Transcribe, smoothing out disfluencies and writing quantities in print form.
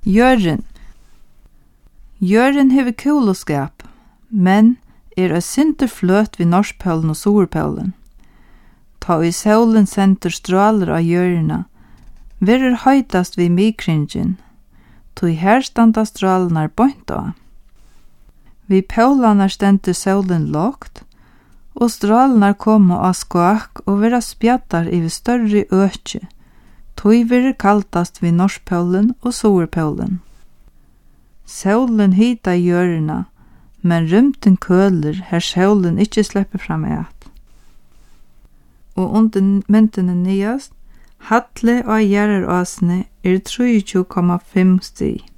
Jørgen. Jørgen hever kuloskap, men er sinter fløt ved Norskpølen og Soverpølen. Ta i solen sender stråler av jørna, verer høytast ved mikringen, tog her standa strålenar bønt av. Vi pølanar stender solen lågt, og strålenar koma av skak og vera spjattar i større økje, tog verer kaltast ved Norskpølen og Soverpølen. Solen hita jørna, men rymten køler her solen ikkje slepper fram eit. Og under myndene nyast, Hatle og Gjerarasne 23,5 stig.